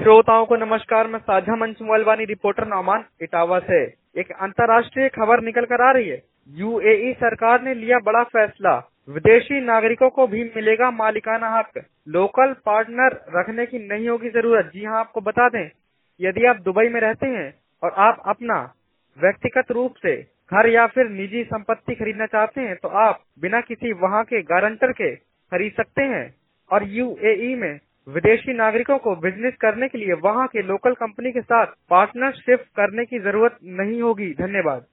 श्रोताओं को नमस्कार। मैं साझा मंच मोबाइल रिपोर्टर नौमान इटावा से। एक अंतर्राष्ट्रीय खबर निकल कर आ रही है। यूएई सरकार ने लिया बड़ा फैसला, विदेशी नागरिकों को भी मिलेगा मालिकाना हक, लोकल पार्टनर रखने की नहीं होगी जरूरत। जी हां, आपको बता दें, यदि आप दुबई में रहते हैं और आप अपना व्यक्तिगत रूप से घर या फिर निजी संपत्ति खरीदना चाहते हैं तो आप बिना किसी वहां के गारंटर के खरीद सकते हैं। और यूएई में विदेशी नागरिकों को बिजनेस करने के लिए वहां के लोकल कंपनी के साथ पार्टनरशिप करने की जरूरत नहीं होगी। धन्यवाद।